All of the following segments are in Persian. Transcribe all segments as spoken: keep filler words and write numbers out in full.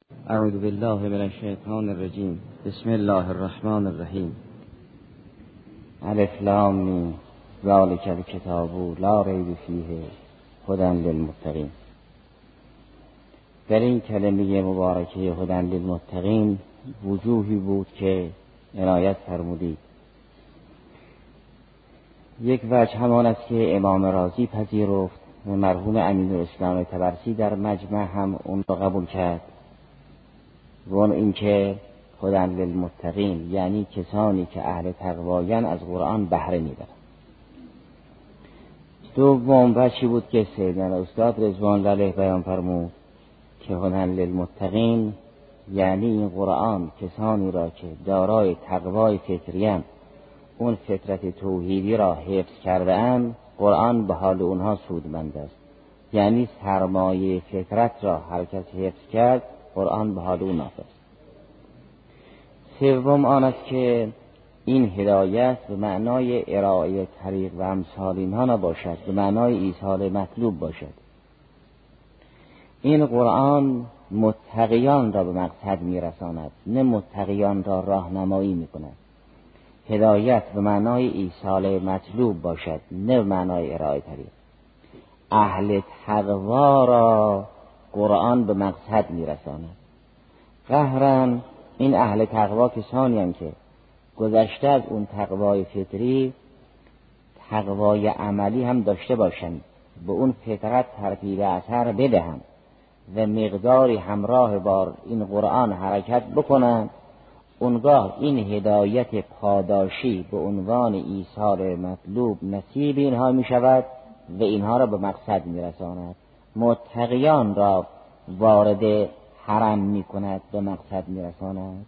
اعوذ بالله من الشیطان الرجیم. بسم الله الرحمن الرحیم. الف لام میم ذالک الکتاب لا ریب فیه هدی للمتقین. در این کلمه مبارکه هدی للمتقین وجوهی بود که عنایت فرمودید. یک وجه همان است که امام رازی پذیرفت و مرحوم امین‌الاسلام طبرسی در مجمع هم اون را قبول کرد، و اون اینکه هدی للمتقین یعنی کسانی که اهل تقوایان از قرآن بهره میبرند. دوم وجهی بود که سیدنا استاد رضوان الله علیه بیان فرمود که هدی للمتقین یعنی این قرآن کسانی را که دارای تقوای فطری‌اند، اون فطرت توحیدی را حفظ کرده اند، قرآن به حال اونها سودمند است. یعنی سرمایه فطرت را هر کس حفظ کرد، قرآن به حال اون نافع است. سوم آن است که این هدایت به معنای ارائه طریق و امثال اینها نباشد، به معنای ایصال مطلوب باشد. این قرآن متقیان را به مقصد میرساند، نه متقیان را راهنمایی میکند. هدایت به معنای ایصال مطلوب باشد، نه به معنای ارائه طریق. اهل تقوا را قرآن به مقصد میرساند. قهرن این اهل تقوا کسانی هستند که گذشته از اون تقوای فطری تقوای عملی هم داشته باشند، به اون فطرت ترتیب اثر بدهند و مقداری همراه با این قرآن حرکت بکنند. اونگاه این هدایت پاداشی به عنوان ایصال مطلوب نصیب اینها می شود و اینها را به مقصد می رساند. متقیان را وارد حرم می کند، به مقصد می رساند.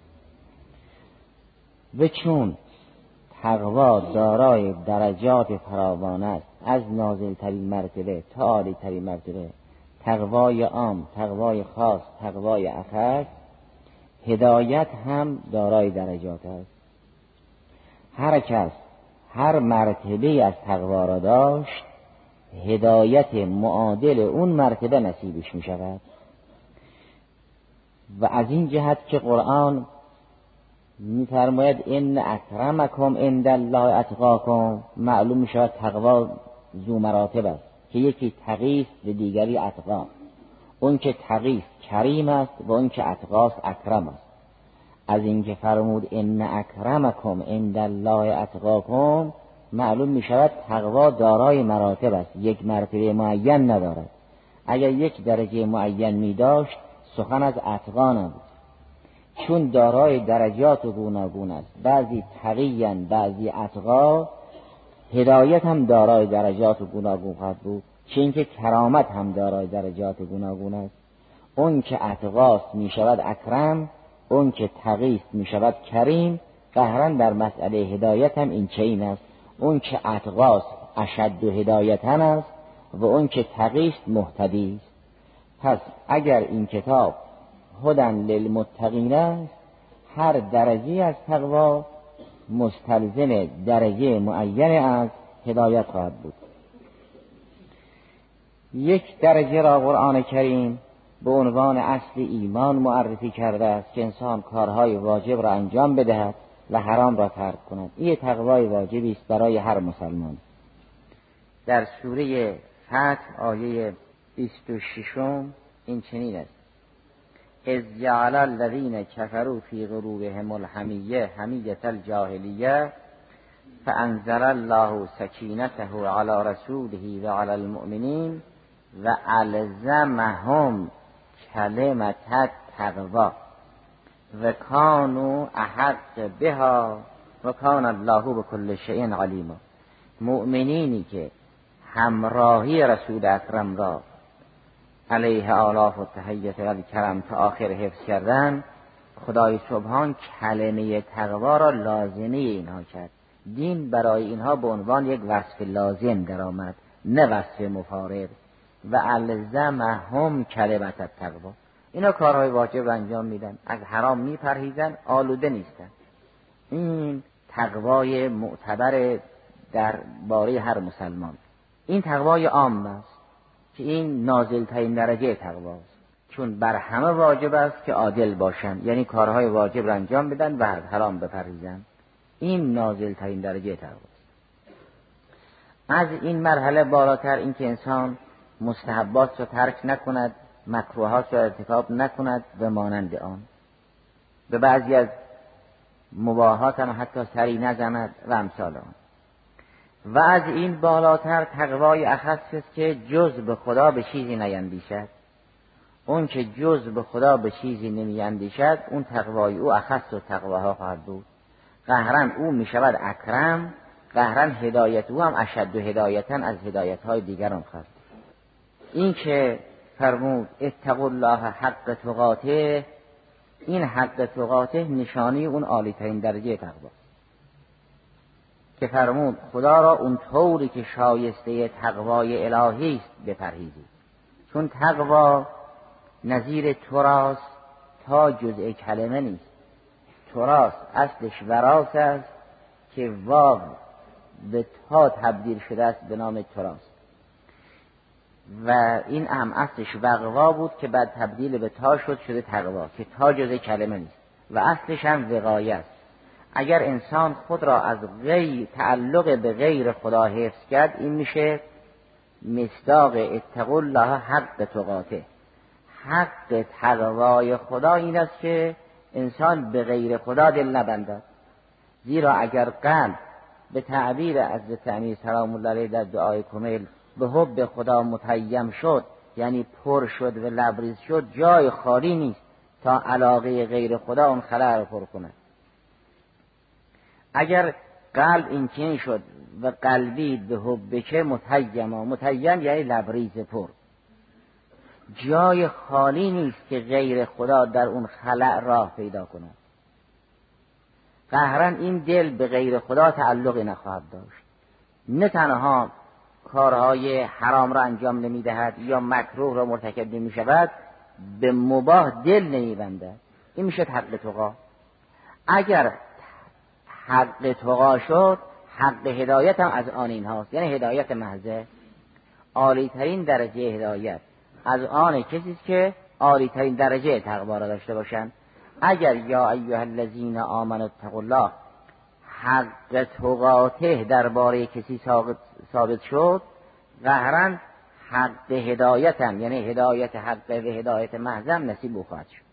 و چون تقوا دارای درجات فراوان است، از نازل ترین مرتبه تا عالی ترین مرتبه، تقوای عام، تقوای خاص، تقوای اخص، هدایت هم دارای درجات است. هر کس هر مرتبه از تقوا را داشت، هدایت معادل اون مرتبه نصیبش می شود. و از این جهت که قرآن می فرماید ان اکرمکم عند الله اتقاکم، معلوم می شود تقوا ذو مراتب است که یکی تقی است و دیگری اتقا. اون که تقی است کریم است و اون که اتقا است اکرم است. از این که فرمود ان اکرمکم عند الله اتقاکم، معلوم می شود تقوا دارای مراتب است، یک مرتبه معین ندارد. اگر یک درجه معین می داشت سخن از اتقا نبود. چون دارای درجات گوناگون است، بعضی تقیین بعضی اتقا، هدایت هم دارای درجات گوناگون خواهد بود، چون که کرامت هم دارای درجات گوناگون است. اون که اتقاست می شود اکرم، اون که تقیست می شود کریم. قهرن در مسئله هدایت هم این چنین است، اون که اتقاست اشد و هدایتن است و اون که تقیست مهتدی است. پس اگر این کتاب هدی للمتقین است، هر درجه از تقوا مستلزم درجه معین از هدایت خواهد بود. یک درجه را قرآن کریم به عنوان اصل ایمان معرفی کرده است که انسان کارهای واجب را انجام بدهد و حرام را ترک کند. این تقوای واجبی است برای هر مسلمان. در سوره فتح آیه بیست و شش این چنین است: اذ جعل الذین کفروا فی قلوبهم الحمیة حمیة الجاهلیة فانزل الله سکینته علی رسوله و علی المؤمنین و الزمهم کلمة التقوی و کانوا احق بها و کان الله بكل شیء علیم. مؤمنینی که همراهی رسول اکرم را علیه آلاف و تحیت و کرم تا آخر حفظ کردن، خدای سبحان کلمه تقوا را لازمه اینها کرد. دین برای اینها به عنوان یک وصف لازم در آمد، نه وصف مفارق. و الزمهم کلمة التقوی، اینا کارهای واجب را انجام میدن، از حرام میپرهیزن، آلوده نیستن. این تقوای معتبر در باره هر مسلمان. این تقوای عام است که این نازل ترین درجه تقواست چون بر همه واجب است که عادل باشند، یعنی کارهای واجب را انجام بدن و از حرام بپرهیزند. این نازل ترین درجه تقوا است. از این مرحله بالاتر این که انسان مستحبات را ترک نکند، مکروهات را ارتکاب نکند و مانند آن، به بعضی از مباحات هم حتی سری نزند و امثال آن. و از این بالاتر تقوای اخص است که جز به خدا به چیزی نیندیشد. اون که جز به خدا به چیزی نمیاندیشد، اون تقوای او اخص و تقواها خواهد بود. قهرن او می شود اکرم، قهرن هدایت او هم اشد و هدایتا از هدایت های دیگران خواهد. این که فرمود اتقوا الله حق تقاته، این حق تقاته نشانی اون عالی ترین درجه تقوا که فرمود خدا را اون طوری که شایسته تقوای الهی است بپرهیزید. چون تقوا نظیر تراس تا جزء کلمه نیست. تراس اصلش وراث است که واو به تا تبدیل شده است به نام تراس، و این هم اصلش وقوا بود که بعد تبدیل به تا شد شده تقوا، که تا جزء کلمه نیست و اصلش هم وقایه است. اگر انسان خود را از غیر تعلق به غیر خدا حفظ کرد، این میشه مصداق اتقوا الله حق تقاته. حق تقوای خدا این است که انسان به غیر خدا دل نبندد. زیرا اگر قلب به تعبیر حضرت امیر سلام الله علیه در دعای کمیل به حب خدا متیم شد، یعنی پر شد و لبریز شد، جای خالی نیست تا علاقه غیر خدا اون خلا رو پر کند. اگر قلب این چنین شد و قلبی به حب که متیما، متیم یعنی لبریز پر، جای خالی نیست که غیر خدا در اون خلا راه پیدا کند. قهرن این دل به غیر خدا تعلقی نخواهد داشت. نه تنها کارهای حرام را انجام نمی دهد یا مکروه را مرتکب نمی شود، به مباح دل نمی بندد. این میشه حق تقا. اگر حق تقا شد، حق هدایت هم از آن این هاست، یعنی هدایت محضه. عالی ترین درجه هدایت از آن کسی که عالی ترین درجه تقوا را داشته باشند. اگر یا ایها الذین آمنوا اتقوا الله حق تقاته درباره کسی ثابت شد، قهرن حق هدایت هم، یعنی هدایت حق و هدایت محضم نصیب خواهد شد.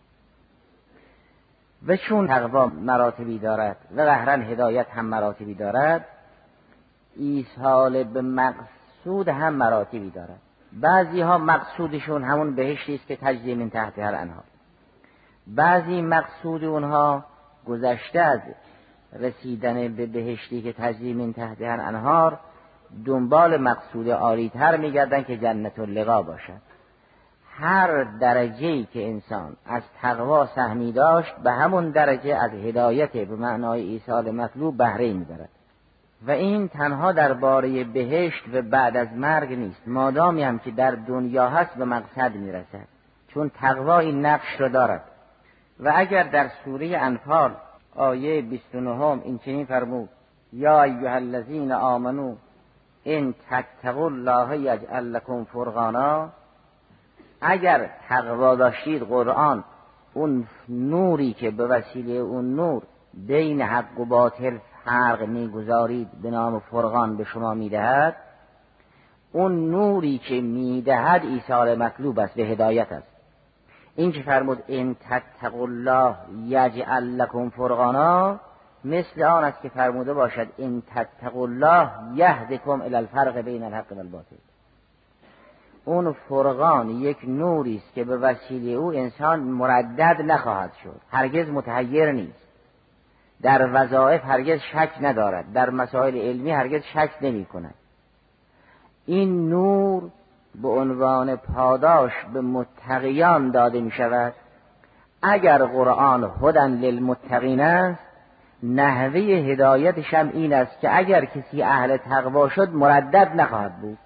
و چون تقوا مراتبی دارد و قهرن هدایت هم مراتبی دارد، ایصال به مقصود هم مراتبی دارد. بعضی ها مقصودشون همون بهشتی است که تجری من تحتها الانهار. بعضی مقصود اونها گذشته از رسیدن به بهشتی که تجری من تحتها الانهار، دنبال مقصود عالی تر میگردن که جنت اللقا باشد. هر درجه‌ای که انسان از تقوا سهمی داشت، به همون درجه از هدایت به معنای ایصال مطلوب بهره می‌برد. و این تنها درباره بهشت و بعد از مرگ نیست، مادامی هم که در دنیا هست به مقصد میرسد، چون تقوا این نقش را دارد. و اگر در سوره انفال آیه بیست و نه این چنین فرمود یا ایها الذین آمنو ان تتقوا الله یجعل لکم فرقانا، اگر تقوا داشتید، قرآن اون نوری که به وسیله اون نور بین حق و باطل فرق میگذارید به نام فرقان به شما میدهد. اون نوری که میدهد ایصال مطلوب است، به هدایت است. این که فرمود ان تتقوا الله یجعل لکم فرقانا، مثل آن است که فرموده باشد ان تتقوا الله یهدکم الی الفرق بین الحق و الباطل. اون فرقان یک نوری است که به وسیله او انسان مردد نخواهد شد، هرگز متحیر نیست، در وظایف هرگز شک ندارد، در مسائل علمی هرگز شک نمی کند. این نور به عنوان پاداش به متقیان داده می شود. اگر قرآن هدن للمتقین است، نحوه هدایتش هم این است که اگر کسی اهل تقوا شد مردد نخواهد بود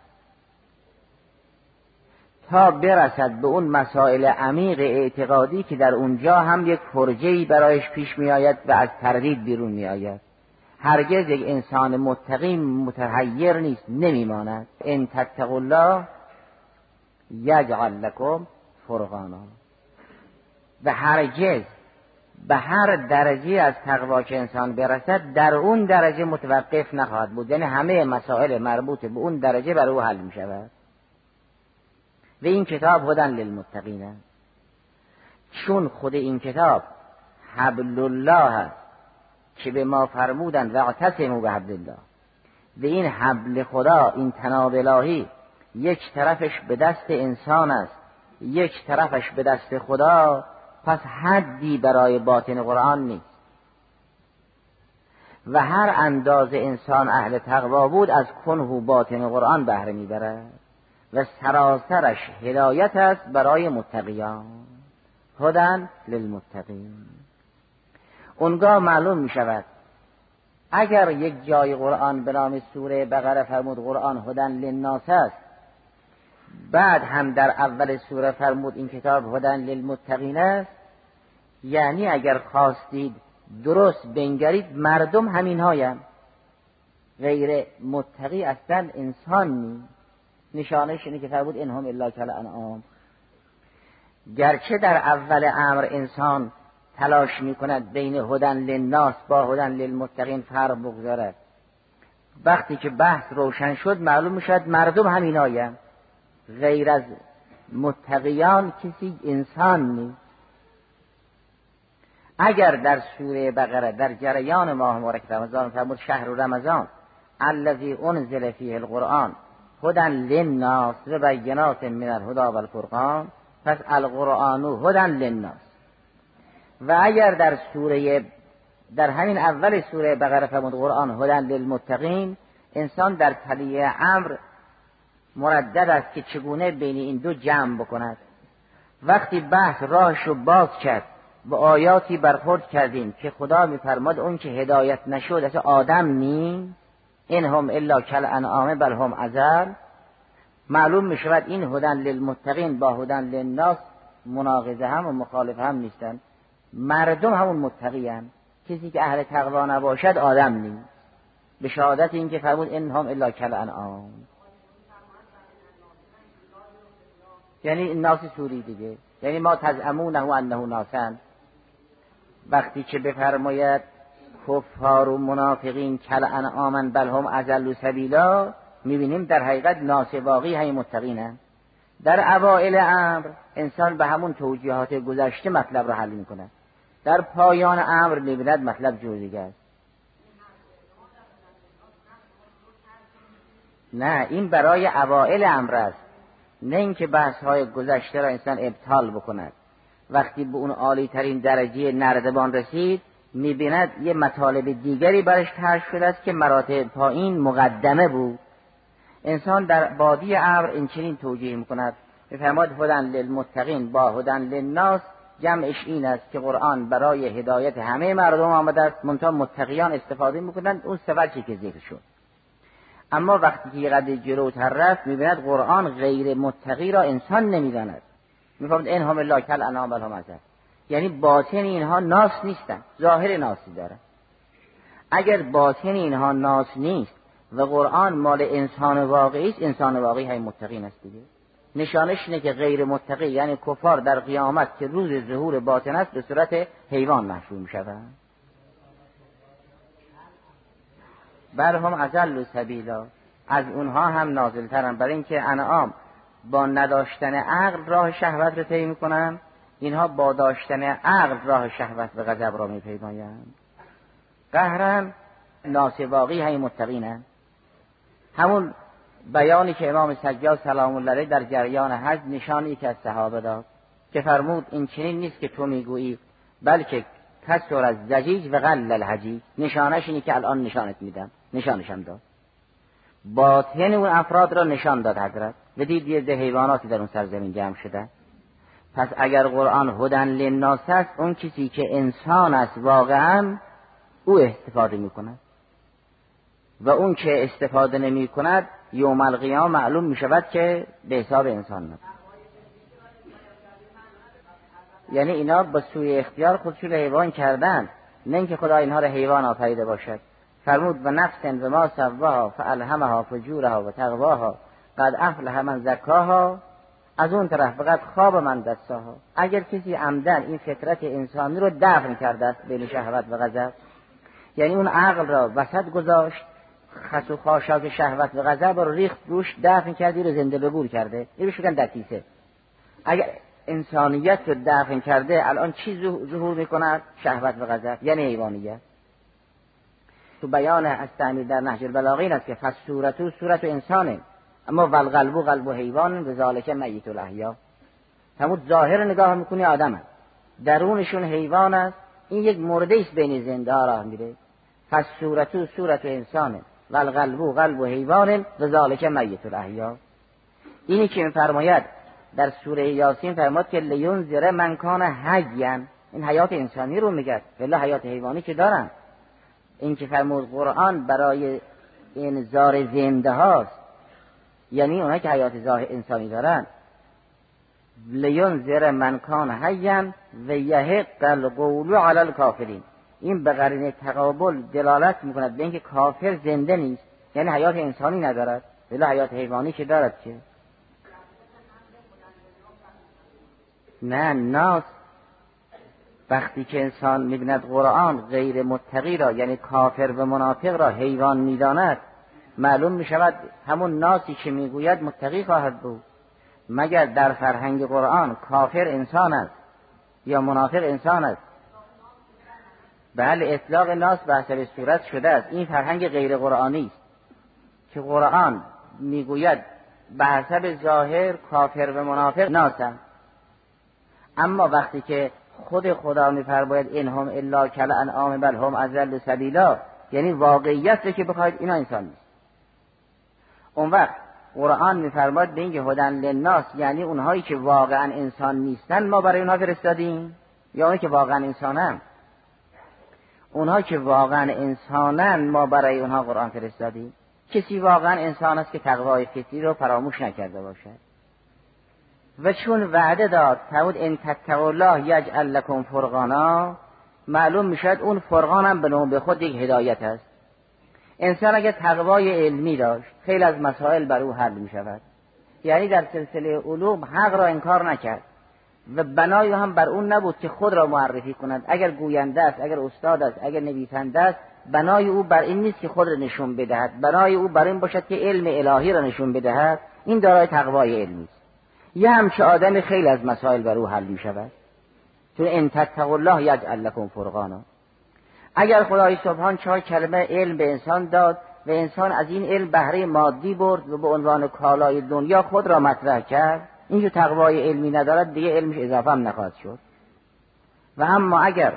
تا برسد به اون مسائل عمیق اعتقادی که در اونجا هم یک فرجه‌ای برایش پیش می آید و از تردید بیرون می آید. هرگز یک انسان متقی متحیر نیست، نمی ماند. ان تتقوا الله یجعل لکم فرقانا. و هرگز به هر درجه از تقوا که انسان برسد در اون درجه متوقف نخواهد بود، یعنی همه مسائل مربوط به اون درجه بر او حل می شود. و این کتاب هدی للمتقین است، چون خود این کتاب حبل الله است که به ما فرمودند واعتصموا بحبل الله، و این حبل خدا، این طناب الهی، یک طرفش به دست انسان است، یک طرفش به دست خدا، پس حدی برای باطن قرآن نیست و هر اندازه انسان اهل تقوا بود از کنه باطن قرآن بهره میبرد و سراسرش هدایت است برای متقیان، هدی للمتقین. اونگاه معلوم می شود اگر یک جای قرآن به نام سوره بقره فرمود قرآن هدی للناس است، بعد هم در اول سوره فرمود این کتاب هدی للمتقین است، یعنی اگر خواستید درست بنگرید مردم همین هایم، غیر متقی اصلا انسان نی. نشانش اینه که فرمود انهم الا کالانعام. گرچه در اول امر انسان تلاش می کند بین هدی للناس با هدی للمتقین فرق بگذارد، وقتی که بحث روشن شد معلوم می شود مردم همین هایم، غیر از متقیان کسی انسان نی. اگر در سوره بقره در جریان ماه مبارک رمضان فرمود شهر رمضان الذی انزل فیه القرآن هدی للناس و بینات من الهدی والفرقان، پس القرآن هدی للناس. و اگر در سوره در همین اول سوره بقره فرمود قرآن هدی للمتقین، انسان در تلیه امر مردد است که چگونه بین این دو جمع بکند. وقتی بحث راهشو باز کرد و آیاتی برخورد کردیم که خدا میفرماد اون که هدایت نشد اصلا آدم نی، این هم الا کالانعام بل هم اضل، معلوم می شود این هدی للمتقین با هدی للناس مناقضه هم و مخالف هم نیستن. مردم همون متقی هم. کسی که اهل تقوا نباشد آدم نی، به شهادت این که فرمود این هم الا کالانعام، یعنی ناس سوری دیگه، یعنی ما تزعمونه انه ناسن. وقتی که بفرماید کفار و منافقین کالانعام بل هم اضل سبیلا، میبینیم در حقیقت ناس واقعی همین متقینن. در اوائل امر انسان به همون توجیهات گذشته مطلب رو حل میکنه، در پایان امر میبیند مطلب جور دیگه است. نه، این برای اوائل امر است، نه اینکه بحث های گذشته را انسان ابطال بکند. وقتی به اون عالی ترین درجه نردبان رسید میبیند یه مطالب دیگری برش طرح شده است که مراتب پایین مقدمه بود. انسان در بادی امر این چنین توجیه میکند، میفرماد هدی للمتقین با هدی للناس، جمعش این است که قرآن برای هدایت همه مردم آمده است، منتها متقیان استفاده میکنند اون سه وجهی که ذکر شد. اما وقتی که یه قدر جلوتر رفت میبیند قرآن غیر متقی را انسان نمیداند، میفرماد این هم الا کالانعام بل هم اضل، یعنی باطن اینها ناس نیستن، ظاهر ناسی داره. اگر باطن اینها ناس نیست و قرآن مال انسان واقعی است، انسان واقعی های متقین است دیگه. نشانش اینه که غیر متقی یعنی کفار در قیامت که روز ظهور باطن است به صورت حیوان محشور میشوند. بل هم اضل سبیلا، از اونها هم نازلترن، برای اینکه انعام با نداشتن عقل راه شهوت رو طی میکنن، اینها با داشتن عقل راه شهوت و غضب را میپیمایند. قهرن ناس واقعی های متقینن. همون بیانی که امام سجاد سلام الله علیه در جریان حج نشانی که از صحابه داد که فرمود این چنین نیست که تو میگویی، بلکه کسر از زجیج و قل الحجیج. نشانش اینی که الان نشانت میدم، نشانشم داد. باطن اون افراد را نشان داد حضرت و دید یه ده حیواناتی در اون سرزمین جمع شده. پس اگر قرآن هدی للناس است، اون کسی که انسان است واقعا او استفاده میکند و اون که استفاده نمی کند یوم القیامه معلوم می شود که به حساب انسان نبود. یعنی اینا با سوی اختیار خودشون حیوان کردن، نه اینکه خدا اینها را حیوان آفریده باشد. فرمود و نفس و ما سواها فالهمها فجورها و تقواها قد افلح من زکاها از اون طرف فقط خواب من دستاها. اگر کسی عمدن این فطرت انسانی رو دفن کرده است بین شهوت و غضب، یعنی اون عقل را وسط گذاشت، خس و خاشاک شهوت و غضب رو ریخت روش، دفن کردی رو زنده به گور کرده، این رو شکن دتیسه. اگر انسانیت رو دفن کرده الان چی ظهور میکند؟ شهوت و غضب، یعنی حیوانیت. تو بیان استعمیر در نهج البلاغه این است که فصورتو صورت انسانه اما والقلبو قلب حیوان و ذالک میت الاحیا. همون ظاهر نگاه میکنی آدم هست، درونشون حیوان است. این یک مرده است بین زنده ها راه میره. فصورتو صورت انسانه والقلبو قلب حیوان و ذالک میت الاحیا. اینی که میفرماید در سوره یاسین فرمود که لینذر من کان حیا، این حیات انسانی رو میگه، ولی حیات حیوانی که دارن. این که فرمود قرآن برای انذار زنده هاست، یعنی اونها که حیات ظاهر انسانی دارن. لینذر من کان حیا و یحق القول علی الکافرین، این به قرینه تقابل دلالت میکند به اینکه کافر زنده نیست، یعنی حیات انسانی ندارد ولی حیات حیوانی که دارد. که نه، ناس وقتی که انسان می‌بیند قرآن غیر متقی را، یعنی کافر و منافق را حیوان می‌داند، معلوم می‌شود همون ناسی که میگوید متقی خواهد بود. مگر در فرهنگ قرآن کافر انسان است یا منافق انسان است؟ بله، اطلاق ناس به حسب صورت شده است. این فرهنگ غیر قرآنی است که قرآن میگوید به حسب ظاهر کافر و منافق ناسند، اما وقتی که خود خدا میفرماید انهم الا کالانعام بل هم اضل سبیلا، یعنی واقعیت رو که بخواید اینا انسان نیست. اون وقت قرآن میفرماید به اینکه هدن للناس، یعنی اونهایی که واقعا انسان نیستن ما برای اونها فرستادیم، یا اونهایی که واقعا انسانن؟ اونها که واقعا انسانن ما برای اونها قرآن فرستادیم. کسی واقعا انسان است که تقوای فطری رو فراموش نکرده باشد. و چون وعده داد فرمود ان تتقوا الله یجعل لکم فرقانا، معلوم میشد اون فرقان هم به نوع خود یک هدایت است. انسان اگر تقوای علمی داشت خیلی از مسائل بر او حل میشود، یعنی در سلسله علوم حق را انکار نکرد و بنای هم بر اون نبود که خود را معرفی کند. اگر گوینده است، اگر استاد است، اگر نویسنده است، بنای او بر این نیست که خود را نشون بدهد، بنای او بر این باشد که علم الهی را نشون بدهد. این دارای تقوای علمی است. یه همچه آدم خیلی از مسائل بر او حل می شود. تو ان تتقوا الله یجعل لکم فرقانا. اگر خدای سبحان چهار کلمه علم به انسان داد و انسان از این علم بهره مادی برد و به عنوان کالای دنیا خود را مطرح کرد، این جو تقوای علمی ندارد دیگه علمش اضافه هم نخواهد شد. و اما اگر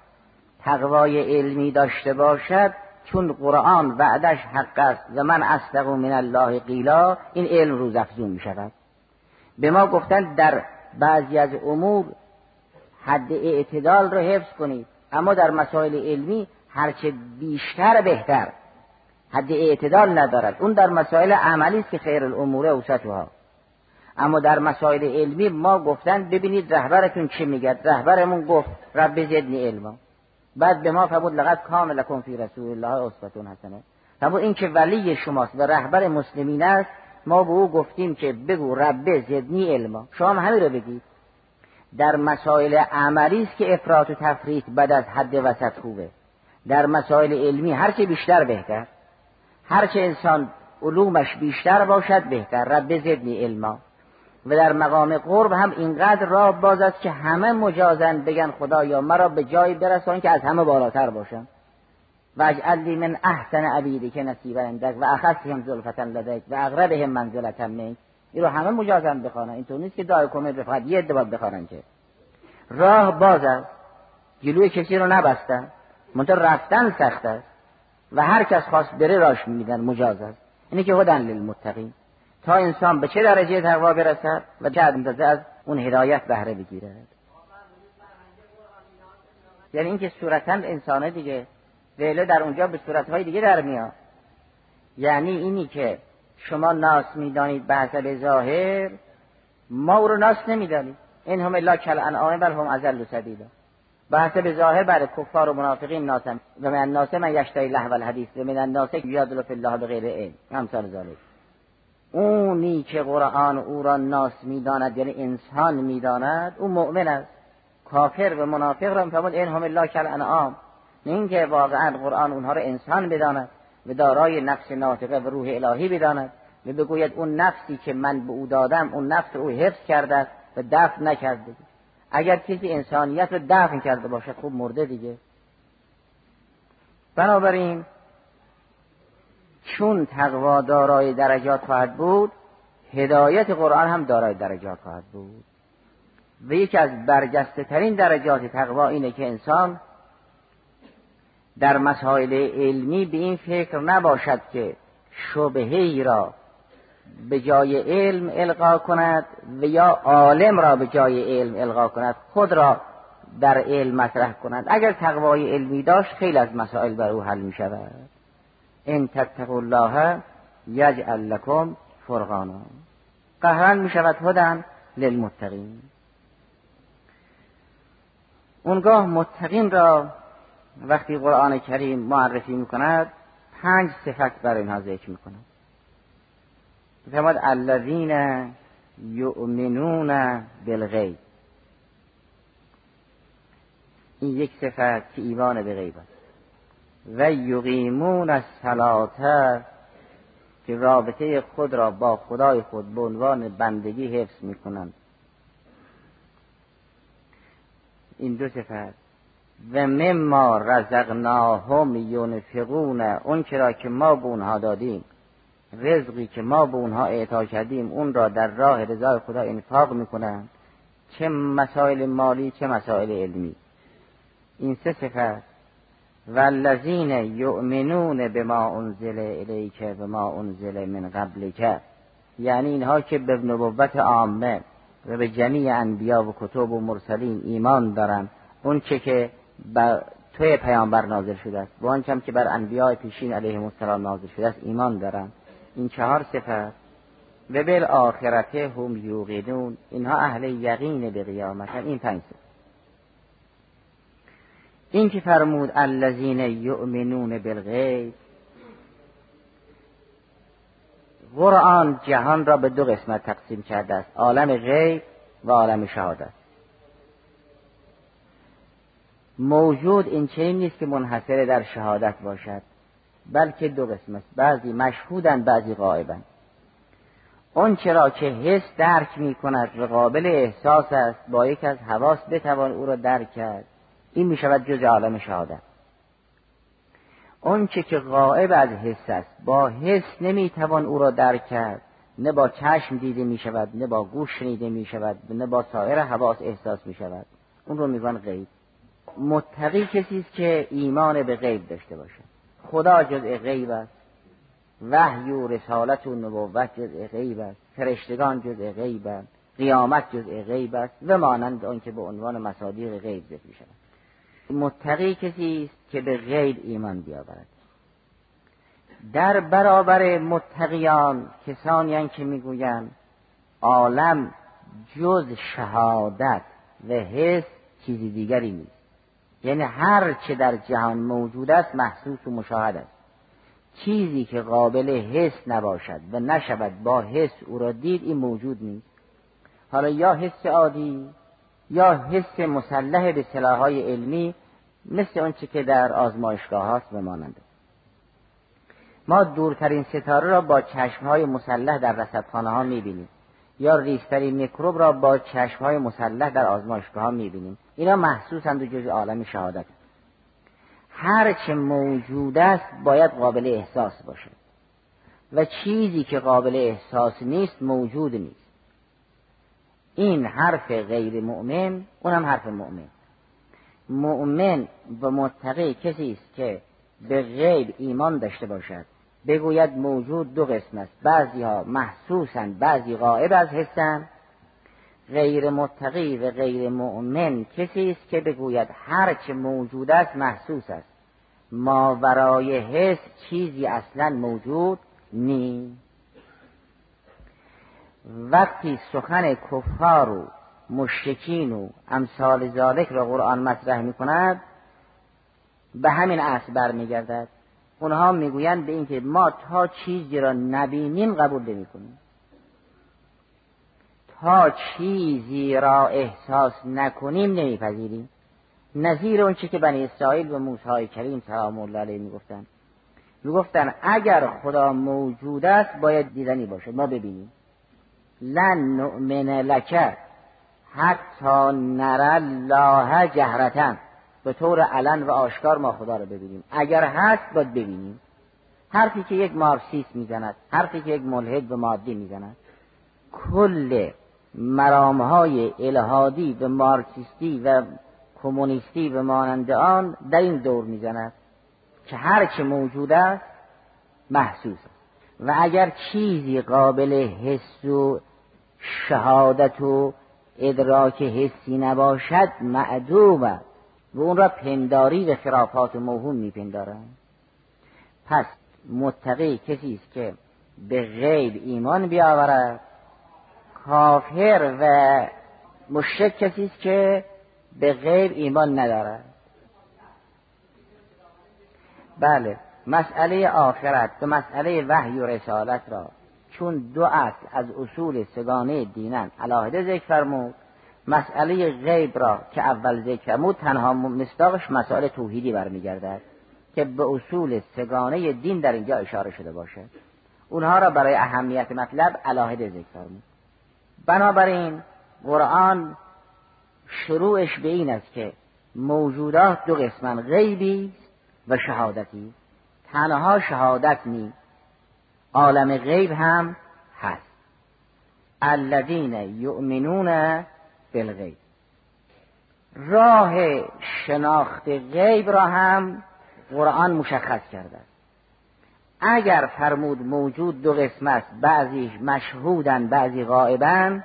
تقوای علمی داشته باشد، چون قرآن وعدش حق است و من اصدق من الله قیلا، این علم روز افزون می شود. به ما گفتن در بعضی از امور حد اعتدال رو حفظ کنید، اما در مسائل علمی هرچه بیشتر بهتر. حد اعتدال ندارد. اون در مسائل عملی است که خیر الامور اوسطها. اما در مسائل علمی ما گفتن ببینید رهبرتون چی میگه. رهبرمون گفت رب زدنی علما. بعد به ما فرمود لقد کان لکم فی رسول الله اسوة حسنه. فرمود این که ولی شماست و رهبر مسلمین است، ما به او گفتیم که بگو رب زدنی علما. شما هم همین رو بگید. در مسائل عملی است که افراط و تفریط بعد از حد وسط خوبه. در مسائل علمی هرچه بیشتر بهتر. هرچه انسان علومش بیشتر باشد بهتر. رب زدنی علما. و در مقام قرب هم اینقدر راه باز است که همه مجازن بگن خدایا مرا به جایی برسان که از همه بالاتر باشم. و اجعل لی من احسن عبیدک نصیبا عندک و اخذهم زلفة لدیک و اقربهم منزلة منک. این رو همه مجازن بخوانن. اینطور نیست که دعای کنه بفقط یه دبار بخوانن. که راه باز است، جلوی کسی رو نبستن، منتها رفتن سخت است و هر کس خواست بره راش میدن مجاز است. اینه که هدن للمتقین، تا انسان به چه درجه تقوا برسد و چه اندازه از اون هدایت بهره بگیرد. یعنی اینکه صورتاً انسانه دیگه ولی در اونجا به صورتهای دیگه در میاد. یعنی اینی که شما ناس میدانید به حسب ظاهر، ما او رو ناس نمیدانید. این هم الا کالانعام بل هم اضل سبیلا. به حسب ظاهر برای کفار و منافقین ناسم و من الناس من یشتری لهو الحدیث و من الناس یجادل فی الله بغیر علم، همسال ذالک. اونی که قرآن او را ناس میداند یعنی انسان میداند او مؤمن است. کافر و منافق را میفرمود انهم الا کالانعام، نه اینکه واقعا قرآن اونها را انسان بداند و دارای نفس ناطقه و روح الهی بداند و بگوید اون نفسی که من به او دادم اون نفس او حفظ کرده و دفن نکرده. اگر کسی انسانیت رو دفن کرده باشه خوب مرده دیگه. بنابراین چون تقوا دارای درجات خواهد بود، هدایت قرآن هم دارای درجات خواهد بود. و یکی از برجسته ترین درجات تقوا اینه که انسان در مسائل علمی به این فکر نباشد که شبهه‌ای را به جای علم القا کند و یا عالم را به جای علم القا کند، خود را در علم مطرح کند. اگر تقوای علمی داشت خیلی از مسائل بر او حل می شود. ان تتقوا الله یجعل لکم فرقانا، قهرن می شود هدی للمتقین. اونگاه متقین را وقتی قرآن کریم معرفی می کند پنج صفت برای اینها ذکر می کند. فرمود الذین یؤمنون بالغیب، این یک صفت که ایمان به غیب است. و یقیمون الصلاة، که رابطه خود را با خدای خود به عنوان بندگی حفظ می کنند. این دو صفت. و مما رزقناهم ینفقون، اون چرا که ما به اونها دادیم، رزقی که ما به اونها اعطا کردیم اون را در راه رضای خدا انفاق میکنند، چه مسائل مالی چه مسائل علمی. این سه صفت. والذین یؤمنون بما انزل الیک و ما انزل من قبلک، یعنی اینها که به نبوت عامه و به جمیع انبیا و کتب و مرسلین ایمان دارند، اون چه که بر توی پیامبر نازل شده است و آنچه که بر انبیاء پیشین علیهم السلام نازل شده است ایمان دارند. این چهار صفت. و بالآخرت هم یوقنون، اینها اهل یقین به قیامت. این پنج صفت. این که فرمود الذین یؤمنون بالغیب، قرآن جهان را به دو قسمت تقسیم کرده است، عالم غیب و عالم شهادت. موجود این چنین نیست که منحصر در شهادت باشد، بلکه دو قسم است، بعضی مشهودن بعضی غائبن. اون چرا که حس درک می کند و قابل احساس است، با یک از حواس بتوان او را درک کرد، این می شود جز عالم شهادت. اون چه که غائب از حس است، با حس نمی توان او را درک کرد، نه با چشم دیده می شود، نه با گوش شنیده می شود، نه با سایر حواس احساس می شود، اون رو می گویند غیب. متقی کسی است که ایمان به غیب داشته باشد. خدا جزء غیب است، وحی و رسالت و نبوت جزء غیب است، فرشتگان جزء غیب است، قیامت جزء غیب است و مانند آن که به عنوان مصادیق غیب ذکر می‌شود. متقی کسی است که به غیب ایمان بیاورد. در برابر متقیان کسانی هستند که میگویند عالم جز شهادت و حس چیزی دیگری نیست، یعنی هر چه در جهان موجود است محسوس و مشاهد است. چیزی که قابل حس نباشد و نشود با حس او را دید، این موجود نیست. حالا یا حس عادی یا حس مسلح به سلاح‌های علمی، مثل آنچه که در آزمایشگاه هاست و مانند. ما دورترین ستاره را با چشم‌های مسلح در رصدخانه ها می‌بینیم، یا ریزترین میکروب را با چشم‌های مسلح در آزمایشگاه ها می‌بینیم. اینا محسوسند و جز عالم شهادت. هر چه موجود است باید قابل احساس باشد و چیزی که قابل احساس نیست موجود نیست. این حرف غیر مؤمن، اونم حرف مؤمن. مؤمن و متقی کسی است که به غیب ایمان داشته باشد، بگوید موجود دو قسم است، بعضی ها محسوسند بعضی غائب از حسن. غیر متقی و غیر مؤمن کسی است که بگوید هر چه موجود است محسوس است، ماورای حس چیزی اصلا موجود نیست. وقتی سخن کفار و مشرکین و امثال ذالک را قرآن مطرح می کند، به همین اصل برمیگردد. اونها میگویند به این که ما تا چیزی را نبینیم قبول نمی کنیم. تا چیزی را احساس نکنیم نمیپذیریم. نظیر اون چی که بنی اسرائیل به موسی کریم سلام الله علیه میگفتن میگفتن اگر خدا موجود است باید دیدنی باشه، ما ببینیم. لن نؤمن لک حتی نر الله جهرتن، به طور علن و آشکار ما خدا رو ببینیم. اگر هست باید ببینیم. حرفی که یک مارکسیست میزند، حرفی که یک ملحد به مادی میزند، کل مرامهای الهادی و مارکسیستی و کمونیستی و مانند آن در این دور میزند که هر چه موجود است محسوس است و اگر چیزی قابل حس و شهادت و ادراک حسی نباشد معدوم است و اون را پنداری و خرافات موهوم میپندارند. پس متقی کسی است که به غیب ایمان بیاورد، کافر و مشرک کسی است که به غیب ایمان ندارد. بله، مسئله آخرت و مسئله وحی و رسالت را چون دو اصل از اصول سگانه دینن علاهده ذکر فرمود، مسئله غیب را که اول ذکر فرمود تنها مصداقش مسائل توحیدی برمیگردد که به اصول سگانه دین در اینجا اشاره شده باشه، اونها را برای اهمیت مطلب علاهده ذکر فرمود. بنابراین قرآن شروعش به این است که موجودات دو قسمن، غیبی و شهادتی. تنها شهادت نی، عالم غیب هم هست. الذین یؤمنون بالغیب. راه شناخت غیب را هم قرآن مشخص کرده است. اگر فرمود موجود دو قسم است، بعضی مشهودن بعضی غائبن،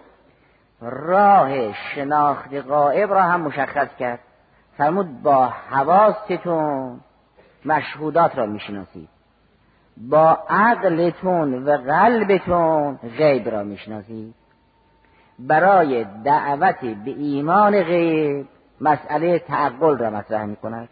راه شناخت غائب را هم مشخص کرد. فرمود با حواستون مشهودات را میشناسید، با عقلتون و قلبتون غیب را میشناسید. برای دعوت به ایمان غیب مسئله تعقل را مطرح میکند.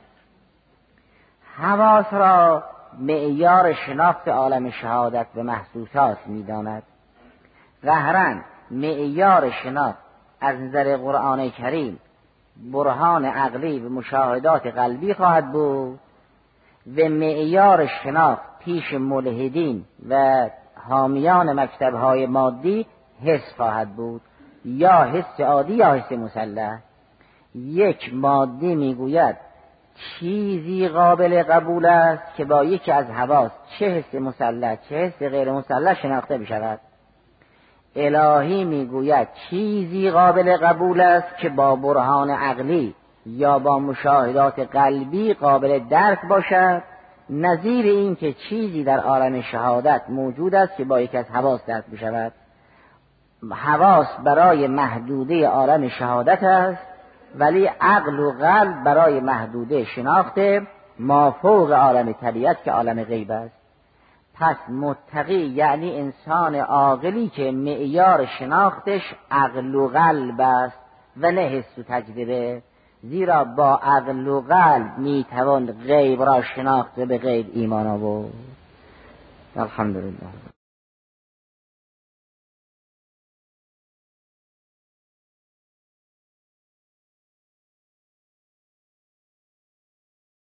حواس را معیار شناخت عالم شهادت و محسوسات میداند. ظاهراً معیار شناخت از نظر قرآن کریم برهان عقلی و مشاهدات قلبی خواهد بود و معیار شناخت پیش ملحدین و حامیان مکتب‌های مادی حس خواهد بود، یا حس عادی یا حس مسلح. یک مادی میگوید چیزی قابل قبول است که با یکی از حواس، چه حس مسلح چه حس غیر مسلح، شناخته بشود. الهی میگوید چیزی قابل قبول است که با برهان عقلی یا با مشاهدات قلبی قابل درک باشد، نظیر این که چیزی در عالم شهادت موجود است که با یک از حواس درک بشود. حواس برای محدوده عالم شهادت است، ولی عقل و قلب برای محدوده شناخت مافوق عالم طبیعت که عالم غیب است. پس متقی یعنی انسان عاقلی که معیار شناختش عقل و قلب است و نه حس و تجربه، زیرا با عقل و قلب میتوان غیب را شناخت و به غیب ایمان آورد. الحمدلله.